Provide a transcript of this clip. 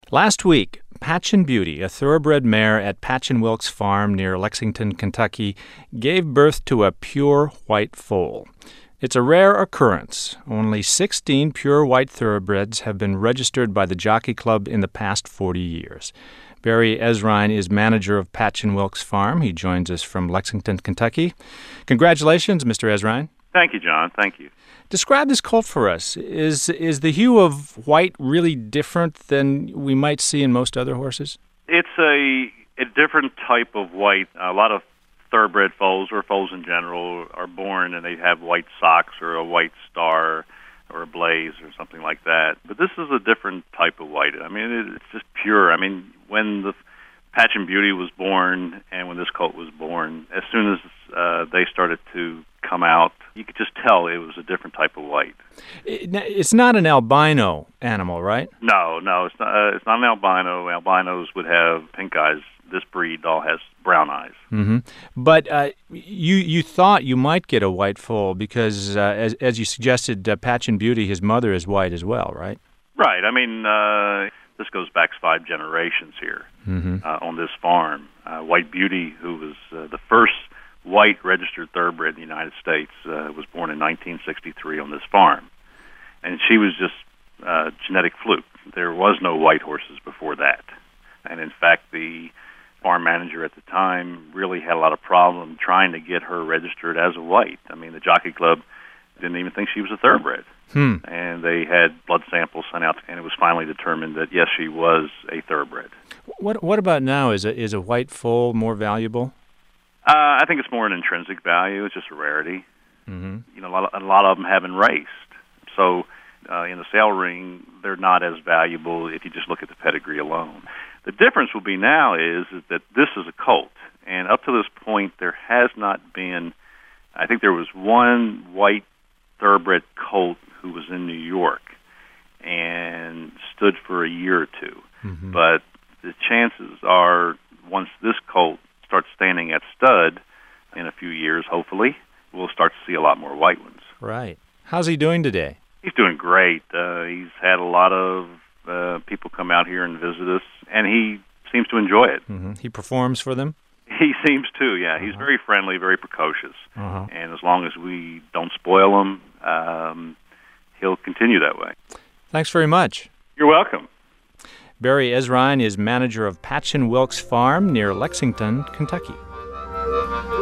Last week, Patchen Beauty, a thoroughbred mare at Patchen Wilkes Farm near Lexington, Kentucky, gave birth to a pure white foal. It's a rare occurrence. Only 16 pure white thoroughbreds have been registered by the Jockey Club in the past 40 years. Barry Ezrine is manager of Patchen Wilkes Farm. He joins us from Lexington, Kentucky. Congratulations, Mr. Ezrine. Thank you, John. Thank you. Describe this colt for us. Is the hue of white really different than we might see in most other horses? It's a different type of white. A lot of thoroughbred foals, or foals in general, are born and they have white socks or a white star or a blaze or something like that. But this is a different type of white. I mean, it's just pure. I mean, when the Patchen Beauty was born and when this colt was born, as soon as they started to come out, you could just tell it was a different type of white. It's not an albino animal, right? No, it's not. It's not an albino. Albinos would have pink eyes. This breed all has brown eyes. Mm-hmm. But you thought you might get a white foal because, as you suggested, Patchen Beauty, his mother, is white as well, right? Right. I mean, this goes back 5 generations here on this farm. White Beauty, who was the first white registered thoroughbred in the United States, was born in 1963 on this farm. And she was just genetic fluke. There was no white horses before that. And in fact, the farm manager at the time really had a lot of problem trying to get her registered as a white. I mean, the Jockey Club didn't even think she was a thoroughbred. And they had blood samples sent out, and it was finally determined that, yes, she was a thoroughbred. What about now? Is a white foal more valuable? I think it's more an intrinsic value. It's just a rarity. You know, a lot of them haven't raced. So in the sale ring, they're not as valuable if you just look at the pedigree alone. The difference will be now is that this is a colt. And up to this point, there has not been, I think there was one white thoroughbred colt who was in New York and stood for a year or two. But the chances are, once this colt starts standing at stud in a few years, hopefully, we'll start to see a lot more white ones. Right. How's he doing today? He's doing great. He's had a lot of people come out here and visit us, and he seems to enjoy it. He performs for them? He seems to, yeah. He's very friendly, very precocious. And as long as we don't spoil him, he'll continue that way. Thanks very much. You're welcome. Barry Ezrine is manager of Patchen Wilkes Farm near Lexington, Kentucky.